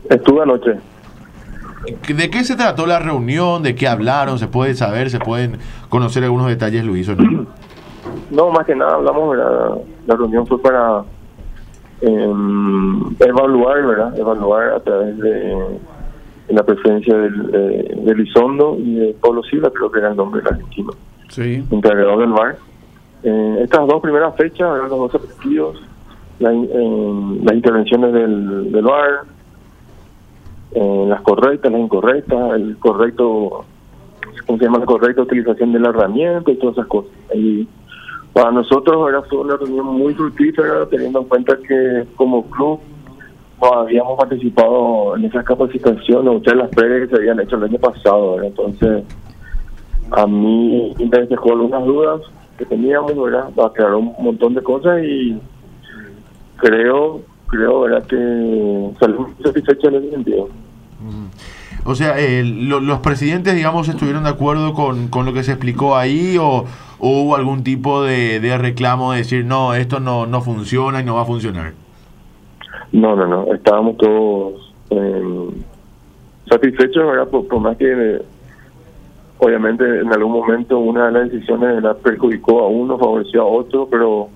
Estuve anoche. ¿De qué se trató la reunión? ¿De qué hablaron? ¿Se puede saber? ¿Se pueden conocer algunos detalles, Luis, o no? No, más que nada hablamos, ¿verdad? La reunión fue para evaluar, ¿verdad? Evaluar a través de la presencia de Elizondo y de Pablo Silva, creo que era el nombre del argentino, Sí. encargado del VAR. Estas dos primeras fechas, ¿verdad? Los dos partidos, las intervenciones del VAR, las correctas, las incorrectas, el correcto, ¿cómo se llama? La correcta utilización de la herramienta y todas esas cosas. Y para nosotros fue una reunión muy fructífera, teniendo en cuenta que como club no habíamos participado en esas capacitaciones, ustedes las previas que se habían hecho el año pasado, ¿verdad? Entonces, a mí me dejó algunas dudas que teníamos, ¿verdad? Aclaró un montón de cosas y creo, ¿verdad? Que salimos satisfechos en ese sentido. O sea, los presidentes, digamos, estuvieron de acuerdo con lo que se explicó ahí, o hubo algún tipo de reclamo de decir, no, esto no funciona y no va a funcionar. No, estábamos todos satisfechos, ¿verdad? Por más que obviamente en algún momento una de las decisiones la perjudicó a uno, favoreció a otro, pero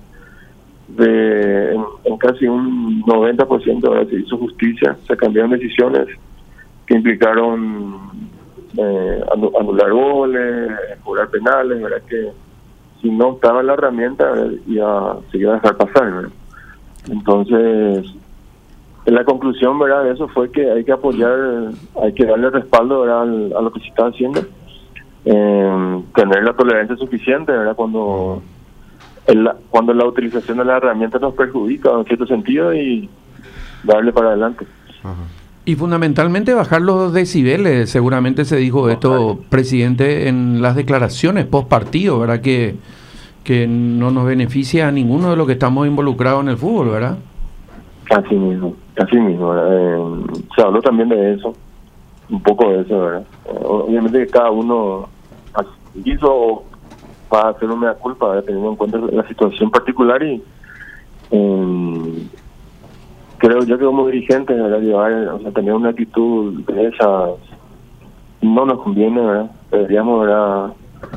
en casi un 90%, ¿verdad? Se hizo justicia, se cambiaron decisiones que implicaron anular goles, cobrar penales, ¿verdad? Que si no estaba en la herramienta, ¿verdad? Se iba a dejar pasar, ¿verdad? Entonces, en la conclusión, ¿verdad? De eso fue que hay que apoyar, hay que darle respaldo, ¿verdad? A lo que se está haciendo, tener la tolerancia suficiente, ¿verdad? Cuando la utilización de la herramienta nos perjudica en cierto sentido, y darle para adelante. Y fundamentalmente bajar los decibeles, seguramente se dijo esto, presidente, en las declaraciones post partido, ¿verdad? Que no nos beneficia a ninguno de los que estamos involucrados en el fútbol, ¿verdad? Así mismo, ¿verdad? Se habló también de eso, un poco de eso, ¿verdad? Obviamente que cada uno hizo para hacer una culpa, ¿verdad? Teniendo en cuenta la situación particular, y creo yo que como dirigentes, ¿verdad? Tener una actitud de esas no nos conviene, ¿verdad? Deberíamos, ¿verdad?,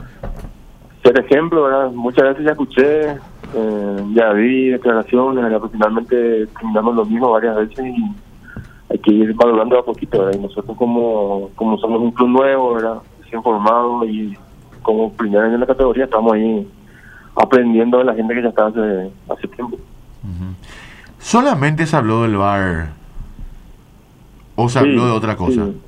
ser ejemplo, ¿verdad? Muchas veces ya escuché, ya vi declaraciones, ¿verdad? Pero finalmente terminamos lo mismo varias veces, y hay que ir valorando a poquito, ¿verdad? Y nosotros como somos un club nuevo, ¿verdad?, recién formado, y como primer año en la categoría, estamos ahí aprendiendo de la gente que ya está hace tiempo. ¿Solamente se habló del VAR o se habló de otra cosa? Sí.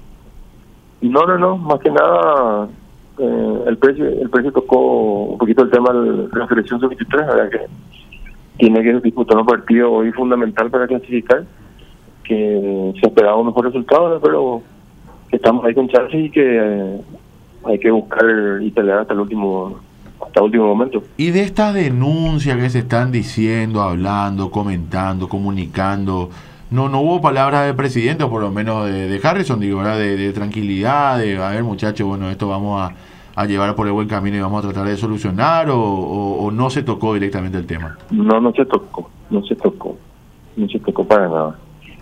No, más que nada el precio tocó un poquito el tema de la selección sub-23, ¿verdad? Que tiene que disputar un partido hoy fundamental para clasificar, que se esperaba un mejor resultado, ¿verdad? Pero que estamos ahí con chances, y que hay que buscar y pelear hasta el último momento. Y de estas denuncias que se están diciendo, hablando, comentando, comunicando, no hubo palabras del presidente, o por lo menos de Harrison, digo, ¿verdad? De tranquilidad, de, a ver, muchachos, bueno, esto vamos a llevar por el buen camino y vamos a tratar de solucionar, o no se tocó directamente el tema. No se tocó para nada.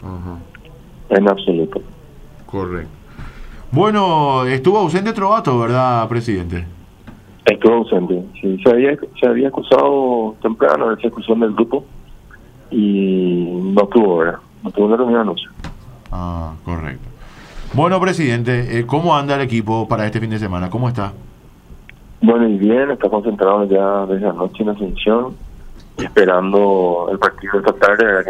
En absoluto. Correcto. Bueno, estuvo ausente Trovato, ¿verdad, presidente? Estuvo ausente, sí. Se había acusado temprano de ejecución del grupo, y no tuvo, ¿verdad? No tuvo la reunión anoche. Correcto. Bueno, presidente, ¿cómo anda el equipo para este fin de semana? ¿Cómo está? Bueno, y bien, está concentrado ya desde anoche en Asunción, esperando el partido de esta tarde, ¿verdad? Que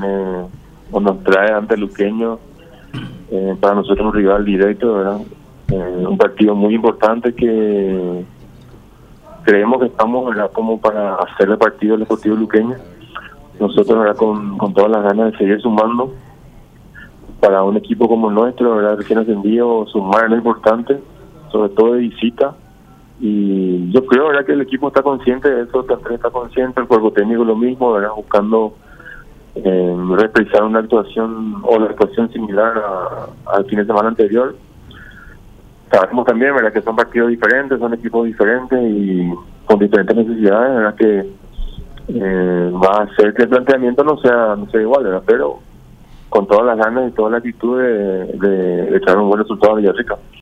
nos trae ante Luqueño, para nosotros un rival directo, ¿verdad? Un partido muy importante que creemos que estamos, ¿verdad?, como para hacer el partido del Deportivo Luqueño. Nosotros, ¿verdad?, con todas las ganas de seguir sumando. Para un equipo como el nuestro, ¿verdad?, recién ascendido, sumar es importante, sobre todo de visita. Y yo creo, ¿verdad?, que el equipo está consciente de eso, también está consciente, el cuerpo técnico lo mismo, ¿verdad?, buscando reprisar una actuación o la actuación similar al fin de semana anterior. Sabemos también, ¿verdad?, que son partidos diferentes, son equipos diferentes y con diferentes necesidades, ¿verdad?, que va a hacer que el planteamiento no sea igual, ¿verdad?, pero con todas las ganas y toda la actitud de echar un buen resultado a Villarrica.